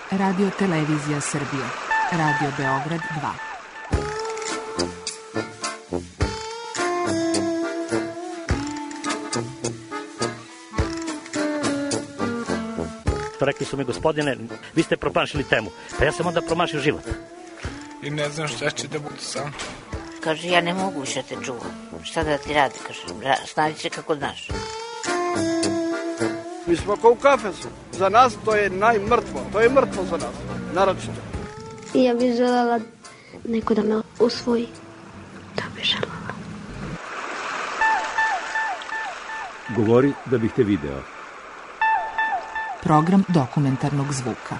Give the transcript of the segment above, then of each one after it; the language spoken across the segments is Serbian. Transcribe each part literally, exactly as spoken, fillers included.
Radio Televizija Srbije. Radio Beograd dva. Rekli su mi, gospodine, vi ste promašili temu. Pa ja sam onda promašio život. I ne znam šta će da budu sam. Kaže, ja ne mogu više te čuvam. Šta da ti radi, kaže, snađi se kako znaš. Mi smo kao u kafesu. Za nas to je najmrtvo. To je mrtvo za nas. Naročito. I ja bih željela neko da me usvoji. Da bih željela. Govori da bih te video. Program dokumentarnog zvuka.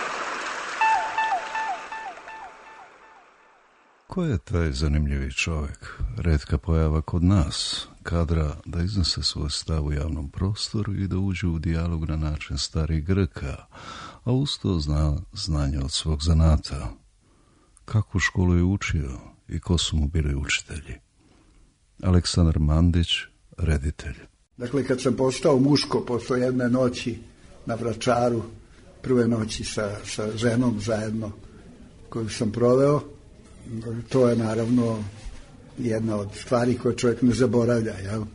Ko je taj zanimljivi čovjek? Retka pojava kod nas, kadra da iznese svoj stav u javnom prostoru i da uđe u dijalog na način starih Grka, a uz to zna znanje od svog zanata. Kakvu školu je učio i ko su mu bili učitelji? Aleksandar Mandić, reditelj. Dakle, kad sam postao muško posle jedne noći na Vračaru, prve noći sa, sa ženom zajedno koju sam proveo, to je naravno jedna od stvari koje čovjek ne zaboravlja. Jel?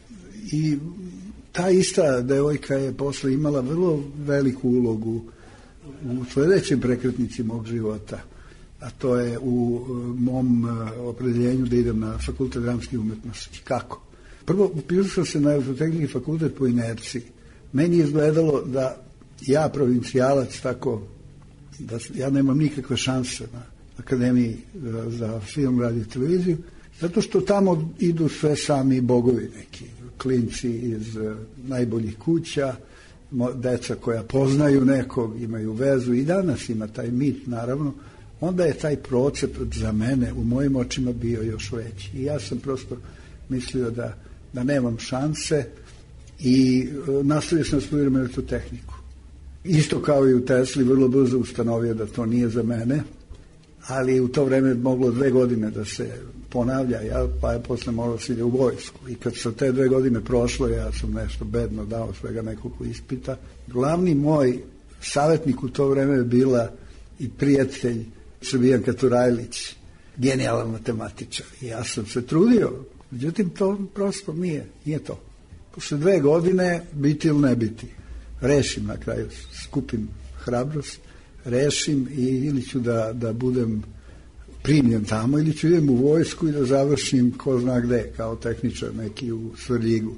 I ta ista devojka je posle imala vrlo veliku ulogu u sljedećem prekretnici mog života, a to je u mom opredeljenju da idem na fakultet dramskih umetnosti. Kako? Prvo, upisao sam se na Elektrotehnički fakultet po inerciji. Meni je izgledalo da ja, provincijalac, tako, da ja nemam nikakve šanse na Akademiji za, za film, radio i televiziju, zato što tamo idu sve sami bogovi neki, klinci iz uh, najboljih kuća, mo, deca koja poznaju nekog, imaju vezu, i danas ima taj mit, naravno. Onda je taj procep za mene u mojim očima bio još veći. I ja sam prosto mislio da, da nemam šanse i uh, nastavio sam studiram elektrotehniku. Isto kao i u Tesli, vrlo brzo ustanovio da to nije za mene, ali u to vreme moglo dve godine da se ponavlja, ja, pa je posle moralo se ide u vojsku. I kad su te dve godine prošlo, ja sam nešto bedno dao, svega nekoliko ispita. Glavni moj savjetnik u to vreme je bila i prijatelj Srbijanka Turajlić, genijalan matematičar. I ja sam se trudio, međutim to prosto nije, nije to. Posle dve godine biti ili ne biti. Rešim na kraju, skupim hrabrost, rešim i ili ću da, da budem primljen tamo ili ću idem u vojsku i da završim ko zna gde, kao tehničar neki u Svrljigu.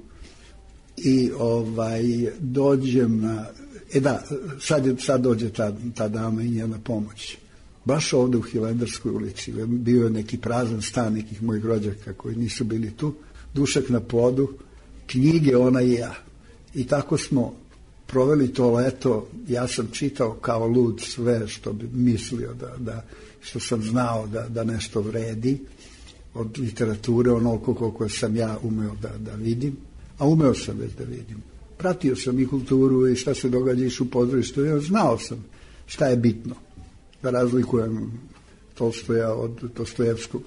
I ovaj, dođem na, e da, sad, je, sad dođe ta, ta dama i njena pomoć. Baš ovde u Hilandarskoj ulici, bio je neki prazan stan nekih mojih rođaka koji nisu bili tu, dušak na podu, knjige, ona i ja. I tako smo proveli to leto, ja sam čitao kao lud sve što bi mislio da, da što sam znao da, da nešto vredi od literature, onoliko koliko sam ja umeo da, da vidim, a umeo sam već da vidim. Pratio sam i kulturu i šta se događa u pozorištu, ja znao sam šta je bitno, da razlikujem Tolstoja od Dostojevskog.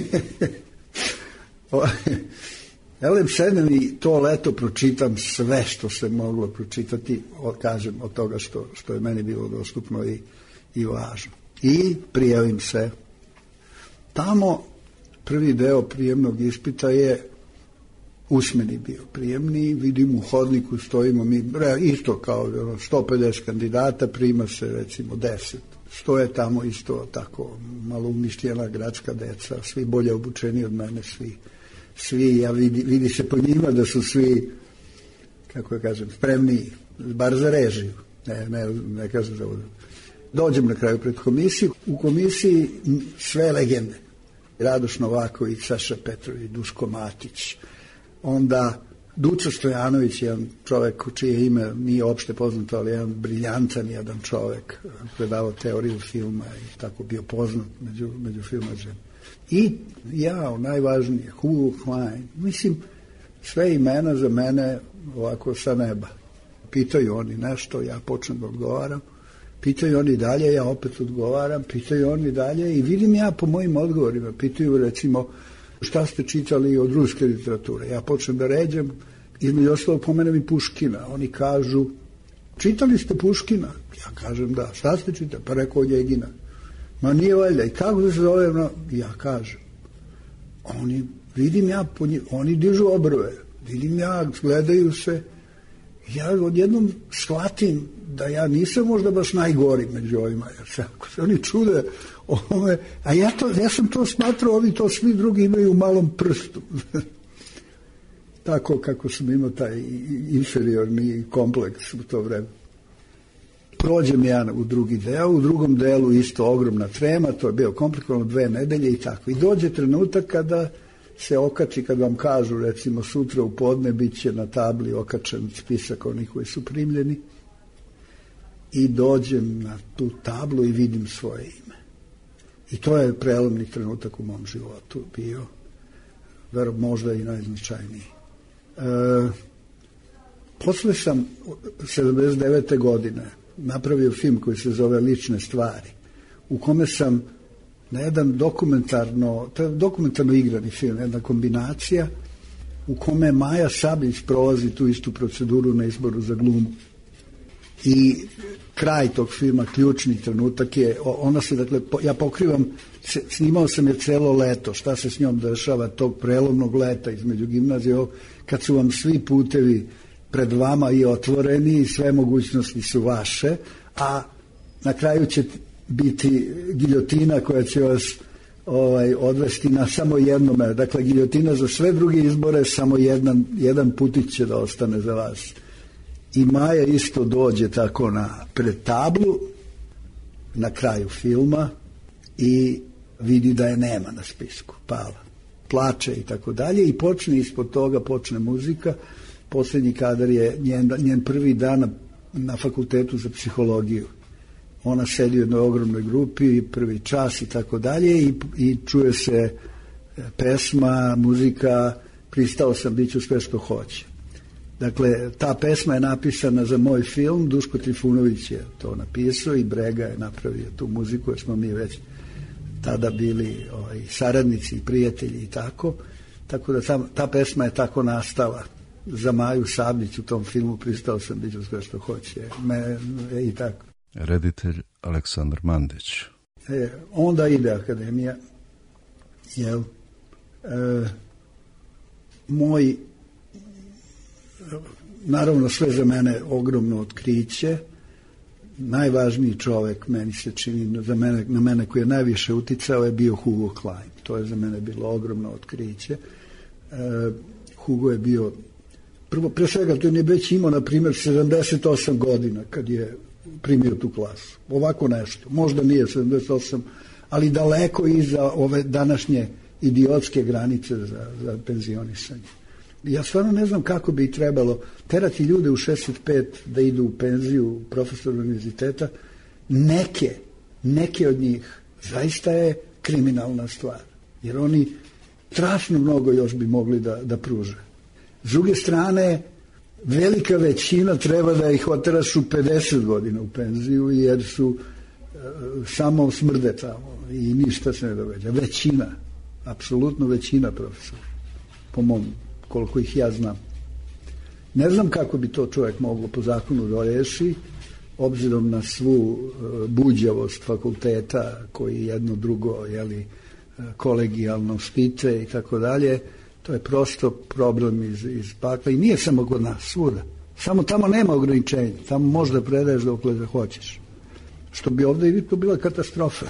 Elem, sedem i to leto pročitam sve što se moglo pročitati, od, kažem, od toga što, što je meni bilo dostupno i, i važno. I prijavim se. Tamo prvi deo prijemnog ispita je usmeni bio prijemni, vidim u hodniku stojimo mi, isto kao sto pedeset kandidata, prima se recimo deset. Stoje tamo isto tako malo umišljena gradska deca, svi bolje obučeni od mene, svi svi, ja vidi, vidi se po njima da su svi, kako ja kažem, spremni, bar za režiju, ne, ne, ne kažem za ovo. Dođem na kraju pred komisiju, u komisiji sve legende, Radoš Novaković, Saša Petrović, Duško Matić, onda Duca Stojanović, jedan čovek čije ime nije opšte poznato, ali jedan briljantan jedan čovek, predavao teoriju filma i tako bio poznat među, među filmađem. I ja, najvažnije, Hu Klein, mislim, sve imena za mene ovako sa neba. Pitaju oni nešto, ja počnem da odgovaram, pitaju oni dalje, ja opet odgovaram, pitaju oni dalje i vidim ja po mojim odgovorima, pitaju recimo šta ste čitali od ruske literature, ja počnem da ređem, između ostalog pomenem i Puškina, oni kažu čitali ste Puškina? Ja kažem da. Šta ste čitali? Pa rekao Njegina. Ma nije valjda. I kako se zove? No, ja kažem. Oni, vidim ja, po njih, oni dižu obrve. Vidim ja, gledaju se. Ja odjednom shvatim da ja nisam možda baš najgori među ovima. Jer se, ako se oni čude ove, a ja, to, ja sam to smatrao, ovi to svi drugi imaju u malom prstu. Tako kako sam imao taj inferiorni kompleks u to vreme. Prođem ja u drugi deo, u drugom delu isto ogromna trema, to je bio komplikovano dve nedelje i tako. I dođe trenutak kada se okači, kad vam kažu recimo sutra u podne bit će na tabli okačen spisak onih koji su primljeni i dođem na tu tablu i vidim svoje ime. I to je prelomni trenutak u mom životu bio, vero možda i najznačajniji. E, posle sam sedamdeset devete godine napravio film koji se zove Lične stvari, u kome sam na jedan dokumentarno, to je dokumentarno igrani film, jedna kombinacija u kome Maja Sabljić prolazi tu istu proceduru na izboru za glumu. I kraj tog filma, ključni trenutak je, ona se, dakle, ja pokrivam, snimao sam je celo leto, šta se s njom dešava tog prelomnog leta između gimnazije, kad su vam svi putevi pred vama i otvoreni i sve mogućnosti su vaše, a na kraju će biti giljotina koja će vas ovaj, odvesti na samo jednome. Dakle, giljotina za sve druge izbore, samo jedan, jedan putić će da ostane za vas. I Maja isto dođe tako na pred tablu na kraju filma i vidi da je nema na spisku, pala. Plače i tako dalje i počne ispod toga, počne muzika. Posljednji kadar je njen, njen prvi dan na, na fakultetu za psihologiju. Ona sedi u jednoj ogromnoj grupi, prvi čas i tako dalje i, i čuje se pesma, muzika, pristao sam, bit ću sve što hoće. Dakle, ta pesma je napisana za moj film, Duško Trifunović je to napisao i Brega je napravio tu muziku, jer smo mi već tada bili ovaj, saradnici i prijatelji i tako. Tako da ta, ta pesma je tako nastala za Maju Sabljić u tom filmu, pristao sam, bit ću sve što hoće. Me, i tako. Reditelj Aleksandar Mandić. E, onda ide akademija. Jel? E, moj, naravno sve za mene ogromno otkriće. Najvažniji čovek, meni se čini, za mene, na mene koji je najviše uticao je bio Hugo Klein. To je za mene bilo ogromno otkriće. E, Hugo je bio, prvo, pre svega, to je već imao, na primjer, sedamdeset osam godina kad je primio tu klasu. Ovako nešto. Možda nije sedamdeset osam, ali daleko iza ove današnje idiotske granice za, za penzionisanje. Ja stvarno ne znam kako bi trebalo terati ljude u šezdeset pet da idu u penziju, profesor univerziteta. Neke, neke od njih zaista je kriminalna stvar. Jer oni strašno mnogo još bi mogli da, da pruže. S druge strane, velika većina treba da ih oteraš u pedeset godina u penziju, jer su e, samo smrde tamo i ništa se ne događa. Većina, apsolutno većina profesora, po mom, koliko ih ja znam. Ne znam kako bi to čovjek moglo po zakonu da reši, obzirom na svu e, buđavost fakulteta koji jedno drugo, jeli, kolegijalno spite i tako dalje. To je prosto problem iz, iz pakla i nije samo kod nas, svuda. Samo tamo nema ograničenja, tamo možda predaješ dokle da hoćeš. Što bi ovdje i to bila katastrofa.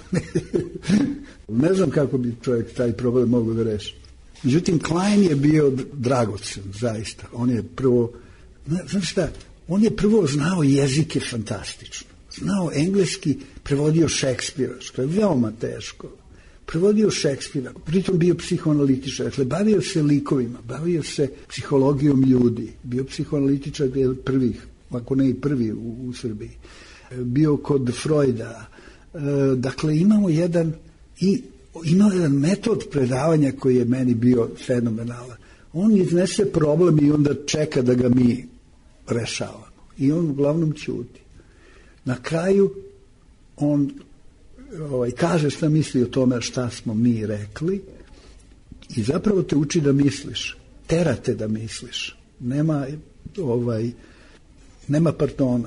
Ne znam kako bi čovjek taj problem mogao da reši. Međutim, Klein je bio dragocen, zaista. On je prvo, znaš šta, on je prvo znao jezike fantastično. Znao engleski, prevodio Šekspira, što je veoma teško. Prevodio Šekspira, pritom bio psihoanalitičar, dakle, bavio se likovima, bavio se psihologijom ljudi, bio psihoanalitičar prvih, ako ne i prvi u, u Srbiji, bio kod Freuda, e, dakle, imamo jedan, i, imao jedan metod predavanja koji je meni bio fenomenalan. On iznese problem i onda čeka da ga mi rešavamo. I on uglavnom ćuti. Na kraju, on Ovaj, kaže šta misli o tome šta smo mi rekli i zapravo te uči da misliš, terate da misliš, nema ovaj, nema partona.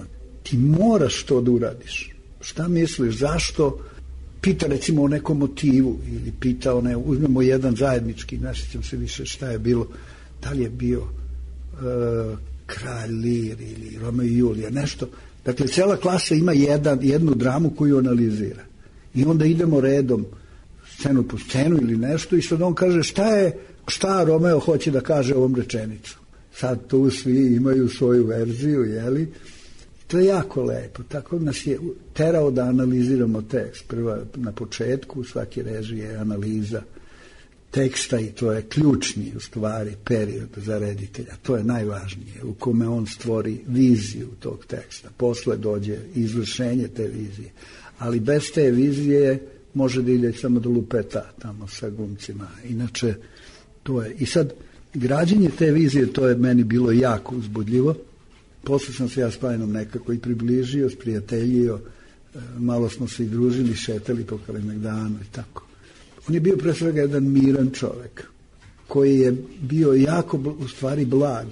ti moraš to da uradiš. Šta misliš, zašto? Pita recimo o nekom motivu ili pita o ne, uzmemo jedan zajednički, ne sjećam se više šta je bilo, da li je bio uh, Kralj Lir ili Romeo i Julija, nešto. Dakle, cijela klasa ima jedan, jednu dramu koju analizira. I onda idemo redom scenu po scenu ili nešto i sad on kaže šta je, šta Romeo hoće da kaže ovom rečenicu. Sad tu svi imaju svoju verziju, jeli? To je jako lepo. Tako nas je terao da analiziramo tekst. Prva na početku svake režije je analiza teksta i to je ključni u stvari period za reditelja. To je najvažnije, u kome on stvori viziju tog teksta. Posle dođe izvršenje te vizije. Ali bez te vizije može da ide samo do lupeta tamo sa gumcima. Inače, to je. I sad, građenje te vizije, to je meni bilo jako uzbudljivo. Posle sam se ja s Pajinom nekako i približio, sprijateljio, malo smo se i družili, šetali po Kalemegdanu i tako. On je bio pre svega jedan miran čovek, koji je bio jako, u stvari, blag,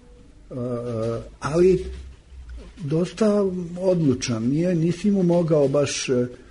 ali dosta odlučan. Nije, nisi mu mogao baš,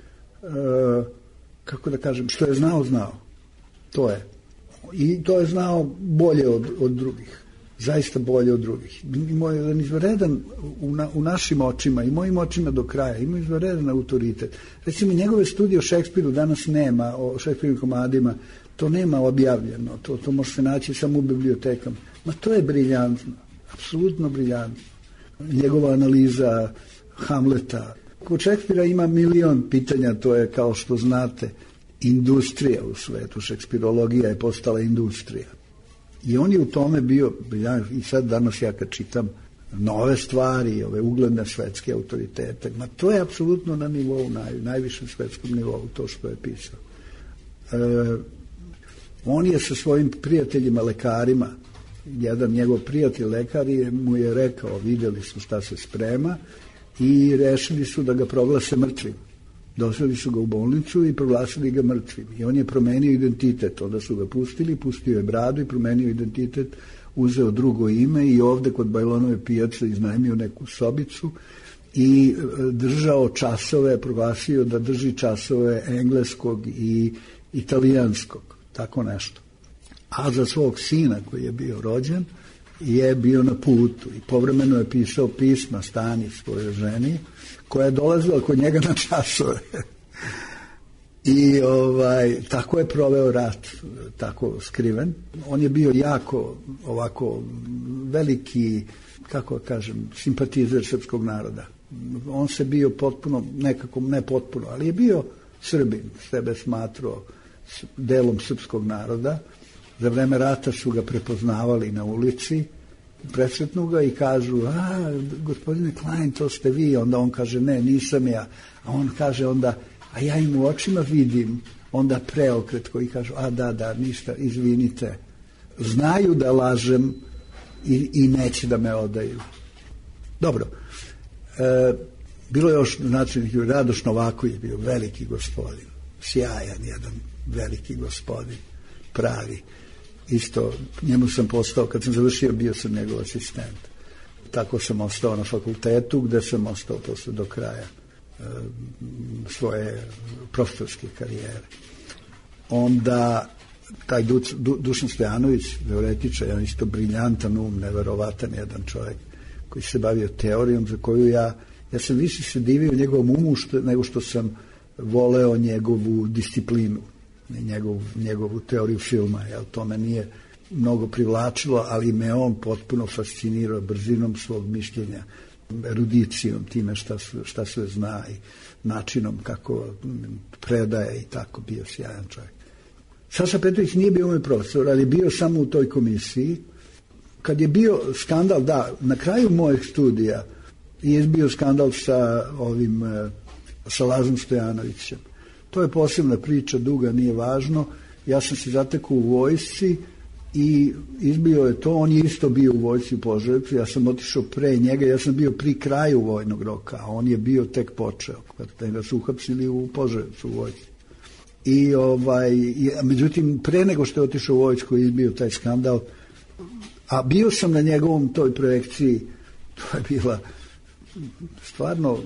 kako da kažem, što je znao, znao. To je. I to je znao bolje od, od drugih. Zaista bolje od drugih. Imao je jedan izvanredan u, na, u našim očima i mojim očima do kraja. Imao je izvanredan autoritet. Recimo, njegove studije o Šekspiru danas nema, o Šekspirovim komadima, to nema objavljeno. To, to može se naći samo u bibliotekama. Ma to je briljantno. Apsolutno briljantno. Njegova analiza Hamleta. Kod Šekspira ima milion pitanja, to je, kao što znate, industrija u svetu. Šekspirologija je postala industrija. I on je u tome bio, i sad danas ja kad čitam nove stvari, ove ugledne svetske autoritete, ma to je apsolutno na nivou, naj, najvišem svetskom nivou, to što je pisao. E, on je sa svojim prijateljima, lekarima, jedan njegov prijatelj lekar je, mu je rekao, vidjeli su šta se sprema i rešili su da ga proglase mrtvim. Doseli su ga u bolnicu i proglasili ga mrtvim. I on je promenio identitet. Onda su ga pustili, pustio je bradu i promenio identitet, uzeo drugo ime i ovde kod Bajlonove pijace iznajmio neku sobicu i držao časove, proglasio da drži časove engleskog i italijanskog. Tako nešto. A za svog sina koji je bio rođen je bio na putu i povremeno je pisao pisma Stani, svojoj ženi, koja je dolazila kod njega na časove. I ovaj, tako je proveo rat, tako skriven. On je bio jako ovako veliki, kako kažem, simpatizer srpskog naroda. On se bio potpuno, nekako ne potpuno, ali je bio Srbin, sebe smatrao delom srpskog naroda. Za vreme rata su ga prepoznavali na ulici, presretnu ga i kažu, a, gospodine Klein, to ste vi. Onda on kaže, ne, nisam ja. A on kaže onda, a ja im u očima vidim, onda preokret koji kažu, a da, da, ništa, izvinite. Znaju da lažem i, i neće da me odaju. Dobro. E, bilo je još, znači, Radoš Novaković bio veliki gospodin, sjajan jedan veliki gospodin, pravi. Isto, njemu sam postao, kad sam završio, bio sam njegov asistent. Tako sam ostao na fakultetu, gde sam ostao posle do kraja e, svoje profesorske karijere. Onda, taj Du, Du, Dušan Stojanović, teoretičar, jedan isto briljantan um, neverovatan jedan čovjek, koji se bavio teorijom, za koju ja, ja sam više se divio njegovom umu što, nego što sam voleo njegovu disciplinu. Njegov, njegovu teoriju filma, jel, to me nije mnogo privlačilo, ali me on potpuno fascinirao brzinom svog mišljenja, erudicijom, time šta, šta sve zna i načinom kako predaje i tako, bio sjajan čovjek. Saša Petrović nije bio moj profesor, ali bio samo u toj komisiji. Kad je bio skandal, da, na kraju mojih studija je bio skandal sa ovim, sa Lazom Stojanovićem. To je posebna priča, duga, nije važno. Ja sam se zatekao u vojsci i izbio je to. On je isto bio u vojsci u Požarevcu. Ja sam otišao pre njega. Ja sam bio pri kraju vojnog roka, a on je bio tek počeo. Kada ga su uhapsili u Požarevcu u vojsci. I ovaj, i, međutim, pre nego što je otišao u vojsku je izbio taj skandal. A bio sam na njegovom toj projekciji, to je bila stvarno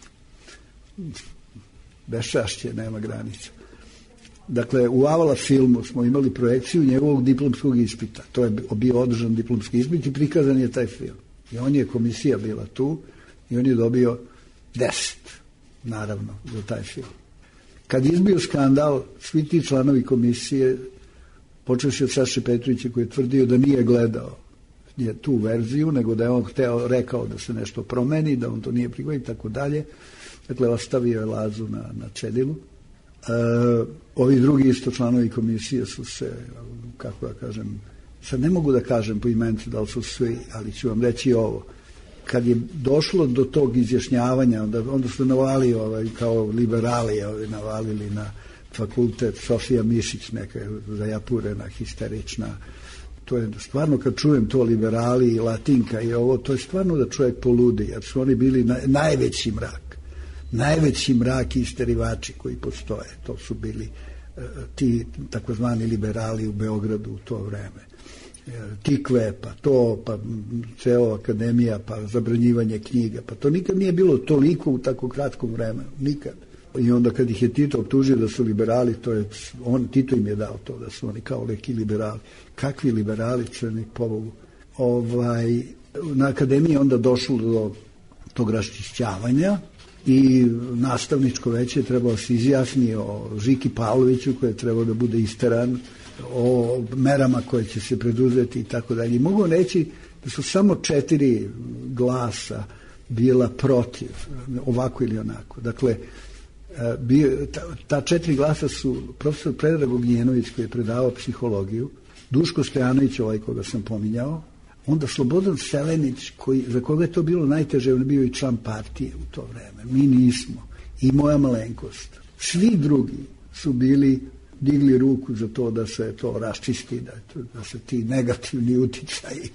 beščašće nema granica. Dakle, u Avala filmu smo imali projekciju njegovog diplomskog ispita. To je bio održan diplomski ispit i prikazan je taj film. I on je, komisija bila tu i on je dobio deset, naravno, za taj film. Kad je izbio skandal, svi ti članovi komisije, počevši od Saše Petrovića koji je tvrdio da nije gledao je tu verziju, nego da je on hteo, rekao da se nešto promeni, da on to nije prihvatio i tako dalje. Dakle, ostavio je Lazu na, na cedilu. E, ovi drugi isto članovi komisije su se, kako da kažem, sad ne mogu da kažem po imencu da li su svi, ali ću vam reći ovo. Kad je došlo do tog izjašnjavanja, onda, onda su navali ovaj, kao liberali ovaj, navalili na fakultet Sofija Mišić, neka zajapurena, histerična. To je stvarno, kad čujem to liberali i latinka i ovo, to je stvarno da čovjek poludi, jer su oni bili na, najveći mrak. Najveći mrak i isterivači koji postoje. To su bili uh, ti takozvani liberali u Beogradu u to vreme. Tikve, pa to, pa ceo akademija, pa zabranjivanje knjiga, pa to nikad nije bilo toliko u tako kratkom vremenu, nikad. I onda kad ih je Tito optužio da su liberali, to je, on, Tito im je dao to, da su oni kao neki liberali. Kakvi liberali, crni pobogu. Ovaj, na akademiji onda došlo do tog raščišćavanja i nastavničko veće je trebalo se izjasni o Žiki Pavloviću koji je trebao da bude isteran, o merama koje će se preduzeti i tako dalje. Mogu reći da su samo četiri glasa bila protiv, ovako ili onako. Dakle, bio, ta, ta četiri glasa su profesor Predrag Ognjenović koji je predavao psihologiju, Duško Stojanović, ovaj koga sam pominjao, onda Slobodan Selenić, koji, za koga je to bilo najteže, on je bio i član partije u to vreme. Mi nismo. I moja malenkost. Svi drugi su bili digli ruku za to da se to raščisti, da, da se ti negativni uticaji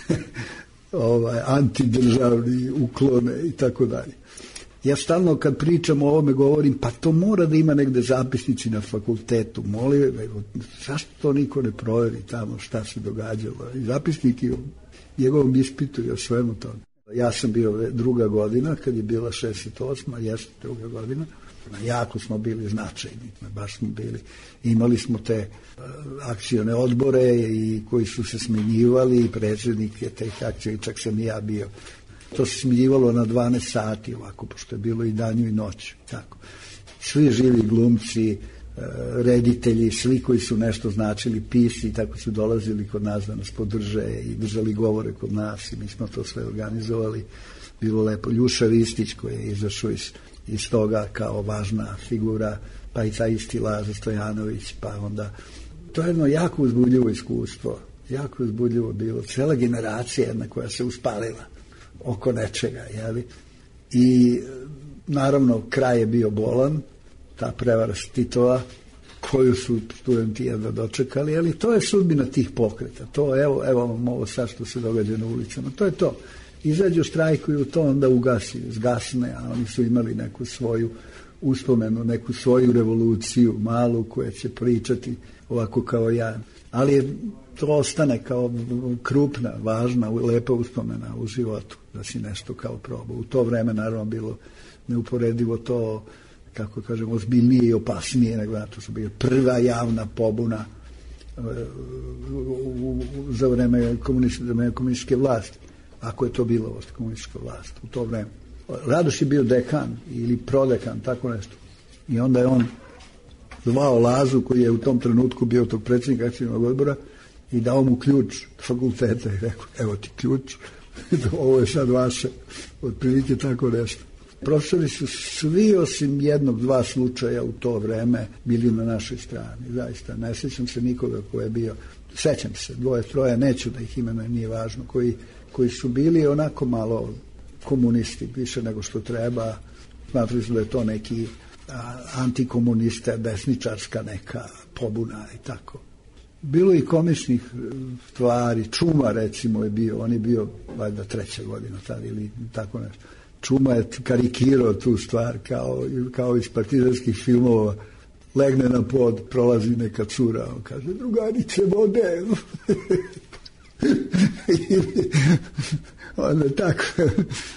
ovaj, antidržavni uklone i tako dalje. Ja stalno kad pričam o ovome govorim, pa to mora da ima negde zapisnici na fakultetu, molim, zašto to niko ne proveri tamo šta se događalo, i zapisnik i o njegovom ispitu i o svemu tome. Ja sam bio druga godina, kad je bila šezdeset osma, jeste druga godina, jako smo bili značajni, baš smo bili, imali smo te uh, akcione odbore i koji su se smenjivali i predsjednike teh akcija, čak sam i ja bio. To se smenjivalo na dvanaest sati ovako, pošto je bilo i danju i noć, tako. Svi živi glumci, uh, reditelji, svi koji su nešto značili, pisci, tako su dolazili kod nas da nas podrže i držali govore kod nas i mi smo to sve organizovali. Bilo lepo. Ljuša Ristić koji je izašao iz iz toga kao važna figura, pa i taj isti Laza Stojanović, pa onda to je jedno jako uzbudljivo iskustvo, jako uzbudljivo bilo, cela generacija jedna koja se uspalila oko nečega, jeli? I naravno kraj je bio bolan, ta prevara Titova, koju su studenti jedva dočekali, ali to je sudbina tih pokreta, to evo, evo vam ovo sad što se događa na ulicama, to je to. Izađu, štrajkuju, to onda ugasi, zgasne, a oni su imali neku svoju uspomenu, neku svoju revoluciju malu koja će pričati ovako kao ja. Ali to ostane kao krupna, važna, lepa uspomena u životu, da si nešto kao probao. U to vreme naravno bilo neuporedivo to, kako kažem, ozbiljnije i opasnije, nego na to su bili prva javna pobuna za vreme komunističke vlasti. Ako je to bilo komunistička vlast u to vreme. Radoš je bio dekan ili prodekan, tako nešto. I onda je on zvao Lazu, koji je u tom trenutku bio tog predsjednika akcijnog odbora, i dao mu ključ fakulteta i rekao, evo ti ključ, ovo je sad vaše, otprilike tako nešto. Profesori su svi osim jednog, dva slučaja u to vreme bili na našoj strani, zaista. Ne sjećam se nikoga ko je bio, sećam se, dvoje, troje, neću da ih imenujem, nije važno, koji koji su bili onako malo komunisti, više nego što treba, smatrali su da je to neki a, antikomunista, desničarska neka pobuna i tako. Bilo i komičnih stvari, Čuma recimo je bio, on je bio valjda treća godina tada ili tako nešto. Čuma je karikirao tu stvar kao, kao iz partizanskih filmova, legne na pod, prolazi neka cura, on kaže, drugarice vode. Onda tako,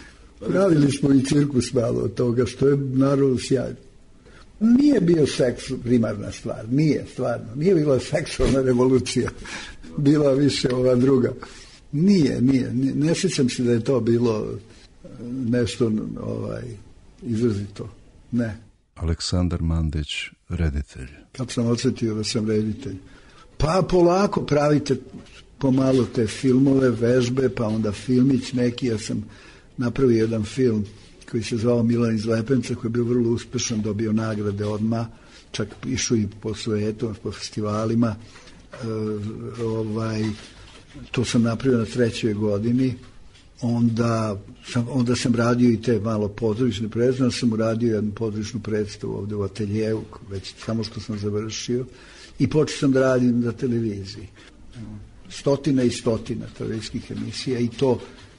Pravili smo i cirkus malo od toga, što je naravno sjajno. Nije bio seks primarna stvar, nije stvarno, nije bila seksualna revolucija, bila više ova druga. Nije, nije, nije, ne sjećam se da je to bilo nešto ovaj, izrazito, ne. Aleksandar Mandić, reditelj. Kad sam osjetio da sam reditelj? Pa polako pravite pomalo te filmove, vežbe, pa onda filmić neki, ja sam napravio jedan film koji se zvao Milan iz Lepenca, koji je bio vrlo uspešan, dobio nagrade odmah, čak išao i po svetu, po festivalima. E, ovaj, to sam napravio na trećoj godini. Onda sam, onda sam radio i te malo pozorišne predstave, onda sam uradio jednu pozorišnu predstavu ovde u ateljevu, već samo što sam završio, i počeo sam da radim na televiziji. Stotina i stotina televizijskih emisija i to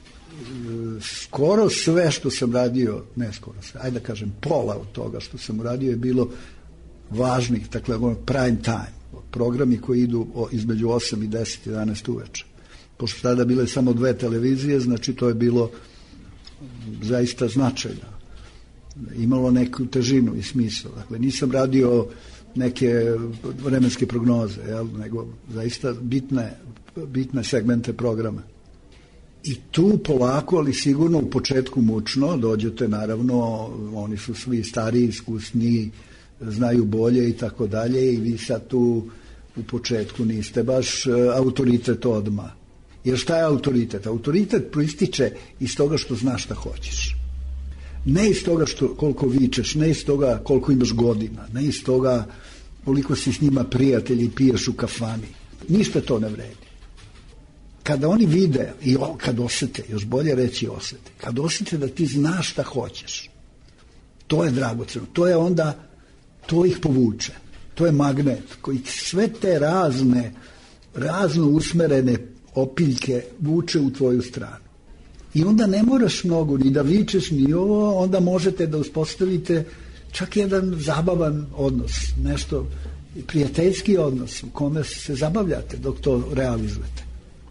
skoro sve što sam radio, ne skoro sve, ajde da kažem pola od toga što sam uradio je bilo važnih, dakle prime time, programi koji idu između osam i deset, jedanaest uveče. Pošto tada bile samo dve televizije, znači to je bilo zaista značajno. Imalo neku težinu i smisla. Dakle, nisam radio neke vremenske prognoze, jel, nego zaista bitne, bitne segmente programa. I tu polako, ali sigurno u početku mučno, dođete naravno, oni su svi stariji, iskusniji, znaju bolje i tako dalje i vi sad tu u početku niste baš autoritet odmah. Jer šta je autoritet? Autoritet proističe iz toga što znaš šta hoćeš. Ne iz toga što, koliko vičeš, ne iz toga koliko imaš godina, ne iz toga koliko si s njima prijatelj i piješ u kafani. Ništa to ne vredi. Kada oni vide, i kad osete, još bolje reći osete, kad osete da ti znaš šta hoćeš, to je dragoceno. To je onda, to ih povuče. To je magnet koji sve te razne, razno usmerene opiljke vuče u tvoju stranu. I onda ne moraš mnogo ni da vičeš ni ovo, onda možete da uspostavite čak jedan zabavan odnos, nešto prijateljski odnos u kome se zabavljate dok to realizujete.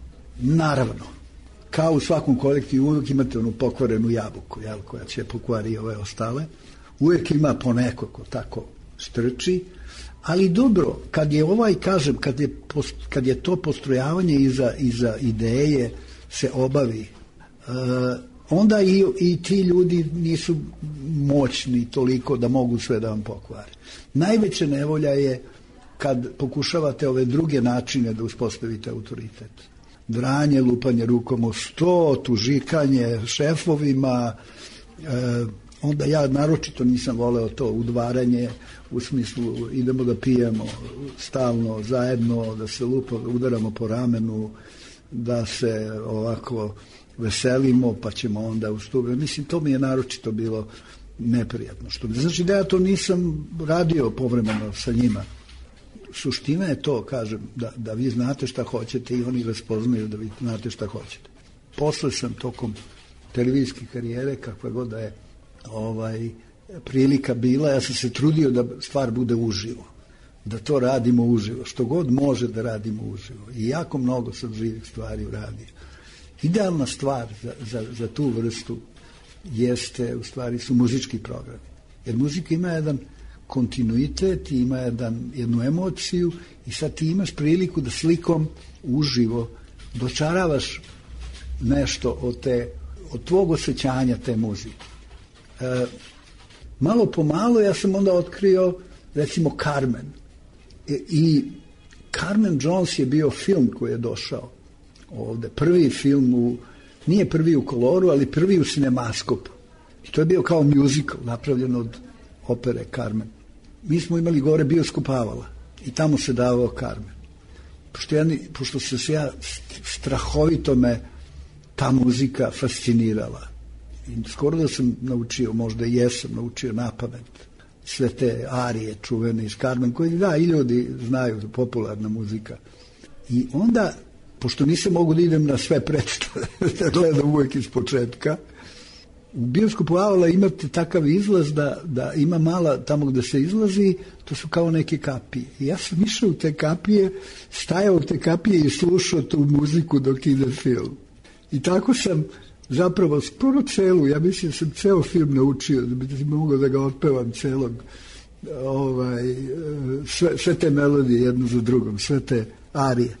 Naravno, kao u svakom kolektivu uvijek imate onu pokvarenu jabuku, jel, koja će pokvari ove ostale. Uvijek ima poneko ko tako strči, ali dobro, kad je ovaj, kažem, kad je, kad je to postrojavanje iza, iza ideje se obavi, uh, onda i, i ti ljudi nisu moćni toliko da mogu sve da vam pokvare. Najveća nevolja je kad pokušavate ove druge načine da uspostavite autoritet. Dranje, lupanje rukom o sto, tužikanje šefovima, uh, onda ja naročito nisam voleo to udvaranje u smislu idemo da pijemo stalno zajedno, da se lupa, udaramo po ramenu, da se ovako veselimo pa ćemo onda ustupiti. Mislim, to mi je naročito bilo neprijatno. Što ne znači da ja to nisam radio povremeno sa njima. Suština je to, kažem, da, da vi znate šta hoćete i oni raspoznaju da vi znate šta hoćete. Posle sam tokom televizijske karijere, kakva god da je ovaj, prilika bila, ja sam se trudio da stvar bude uživo, da to radimo uživo, što god može da radimo uživo. I jako mnogo sam živih stvari uradio. Idealna stvar za, za, za tu vrstu jeste, u stvari, su muzički programi. Jer muzika ima jedan kontinuitet, ima jedan, jednu emociju i sad ti imaš priliku da slikom uživo dočaravaš nešto od, te, od tvog osjećanja te muzike. E, malo po malo ja sam onda otkrio recimo Carmen e, i Carmen Jones je bio film koji je došao ovde, prvi film u, nije prvi u koloru, ali prvi u Cinemaskopu i to je bio kao musical napravljen od opere Carmen. Mi smo imali gore bioskop Avala i tamo se davao Carmen. Pošto, ja, pošto se ja strahovito me ta muzika fascinirala. I skoro da sam naučio, možda i jesam naučio napamet sve te arije čuvene iz Carmen, koje da i ljudi znaju, popularna muzika. I onda, pošto nisam mogu da idem na sve predstave, da gledam uvijek iz početka, u bioskopu Avala imate takav izlaz da, da ima mala, tamo gde se izlazi, to su kao neke kapije. I ja sam išao u te kapije, stajao u te kapije i slušao tu muziku dok ide film. I tako sam zapravo skoro celu, ja mislim da sam ceo film naučio, da bi mogao da ga otpevam celog, ovaj, sve, sve te melodije jedno za drugom, sve te arije.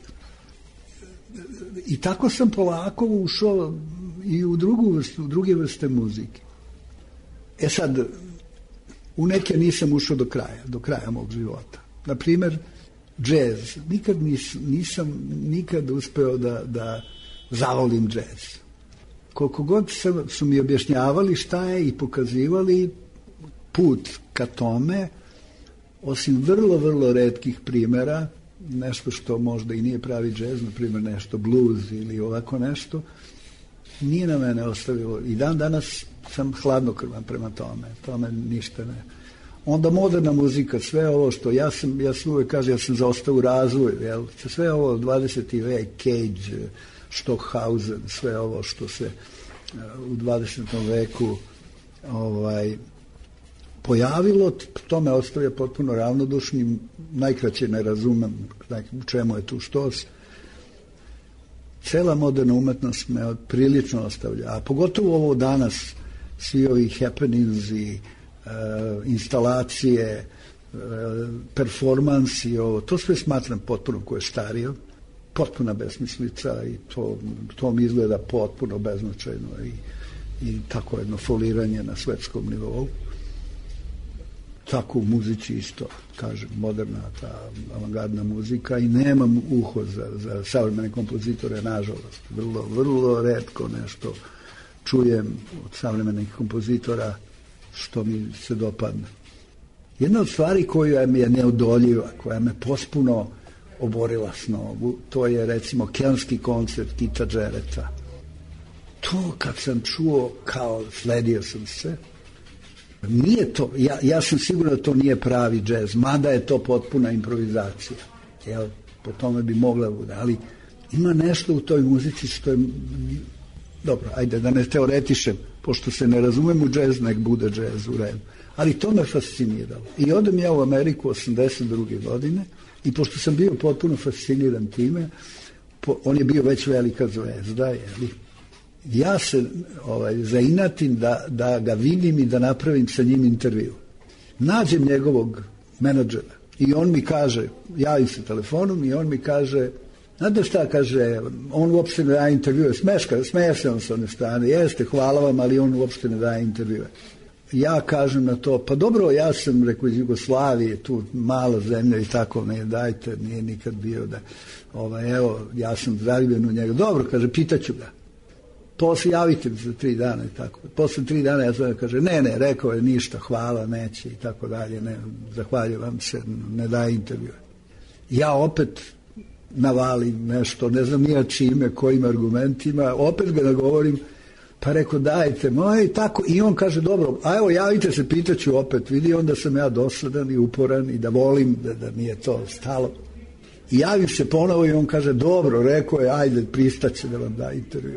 I tako sam polako ušao i u drugu vrstu, u druge vrste muzike. E sad, u neke nisam ušao do kraja, do kraja mog života. Na primer, džez. Nikad nis, nisam nikad uspeo da, da zavolim džez. Koliko god sam, su mi objašnjavali šta je i pokazivali put ka tome, osim vrlo, vrlo retkih primjera, nešto što možda i nije pravi džez, na primjer nešto blues ili ovako nešto, nije na mene ostavilo. I dan danas sam hladnokrvan prema tome. Tome ništa ne. Onda moderna muzika, sve ovo što ja sam, ja sam uvijek kažem, ja sam zaostao u razvoju, jel? Sve ovo dvadeseti vek, Cage, Stockhausen, sve ovo što se u dvadesetom veku ovaj, pojavilo, to me ostavlja potpuno ravnodušnim, najkraće ne razumem u čemu je tu štos. Cela moderna umetnost me prilično ostavlja, a pogotovo ovo danas, svi ovi happenings i uh, instalacije, uh, performansi, ovo, to sve smatram potpuno koje je stario, potpuna besmislica i to, to mi izgleda potpuno beznačajno i, i tako jedno foliranje na svetskom nivou. Tako u muzici isto, kažem, moderna ta avangardna muzika i nemam uho za, za savremene kompozitore, nažalost. Vrlo, vrlo retko nešto čujem od savremenih kompozitora što mi se dopadne. Jedna od stvari koja mi je neodoljiva, koja me potpuno oborila s nogu, to je recimo Kelnski koncert Tita Jarretta. To kad sam čuo, kao sledio sam se, nije to, ja, ja sam siguran da to nije pravi džez, mada je to potpuna improvizacija. Jel, po tome bi mogla bude, ali ima nešto u toj muzici što je, dobro, ajde da ne teoretišem, pošto se ne razumem u džez, nek bude džez u redu. Ali to me fasciniralo. I odem ja u Ameriku osamdeset druge godine i pošto sam bio potpuno fasciniran time, po, on je bio već velika zvezda, jeli, ja se ovaj, zainatim da, da ga vidim i da napravim sa njim intervju. Nađem njegovog menadžera i on mi kaže, javim se telefonom i on mi kaže, znate šta, kaže, on uopšte ne daje intervjue, smeška, smeje se on sa one strane, jeste, hvala vam, ali on uopšte ne daje intervjue. Ja kažem na to, pa dobro, ja sam, rekao, iz Jugoslavije, tu mala zemlja i tako, ne dajte, nije nikad bio da, ovaj, evo, ja sam zaljubljen u njega, dobro, kaže, pitaću ga. Posle javite mi za tri dana i tako. Posle tri dana ja zovem, kaže, ne, ne, rekao je ništa, hvala, neće i tako dalje, ne, zahvaljujem se, ne daje intervju. Ja opet navalim nešto, ne znam nija čime, kojim argumentima, opet ga nagovorim, pa rekao, dajte, moj, tako, i on kaže, dobro, a evo, javite se, pitaću opet, vidi, onda sam ja dosadan i uporan i da volim, da, da mi je to stalo. I javim se ponovo i on kaže, dobro, rekao je, ajde, pristaće da vam da intervju.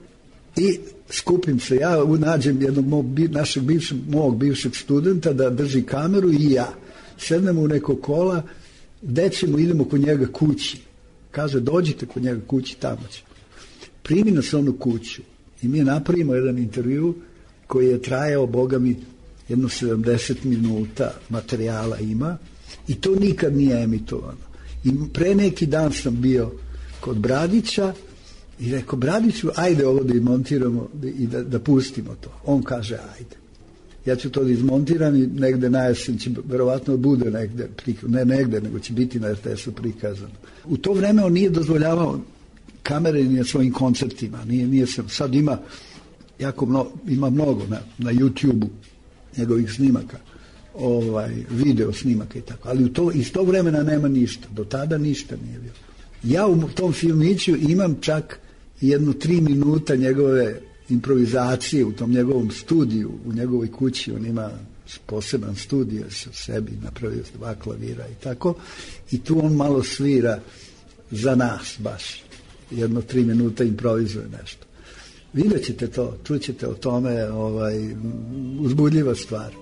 I skupim se, ja nađem jednog mog, našeg bivšeg, mog bivšeg studenta da drži kameru i ja. Sednemo u neko kola, gde ćemo, idemo kod njega kući. Kaže, dođite kod njega kući, tamo će. Primi nas onu kuću i mi napravimo jedan intervju koji je trajao, boga mi, jedno sedamdeset minuta materijala ima i to nikad nije emitovano. I pre neki dan sam bio kod Bradića i rekao, Bradiću, ajde ovo da izmontiramo i da, da pustimo to. On kaže, ajde. Ja ću to da izmontiram i negde na jesen će, verovatno bude negde, ne negde, nego će biti na er te esu prikazano. U to vreme on nije dozvoljavao kamere ni na svojim koncertima. Nije, nije sam, sad ima, jako mnogo, ima mnogo na, na YouTube-u njegovih snimaka, ovaj, video snimaka i tako. Ali u to, iz tog vremena nema ništa. Do tada ništa nije bilo. Ja u tom filmiću imam čak jednu tri minuta njegove improvizacije u tom njegovom studiju, u njegovoj kući. On ima poseban studio sa sebi, napravio dva klavira i tako. I tu on malo svira za nas baš. Jedno tri minuta improvizuje nešto. Vidjet ćete to, čućete o tome, ovaj, uzbudljiva stvar.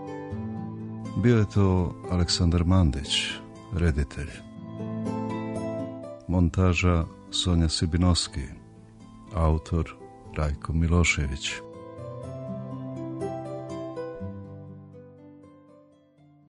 Bio je to Aleksandar Mandić, reditelj. Montaža Sonja Sibinovski, autor Rajko Milošević.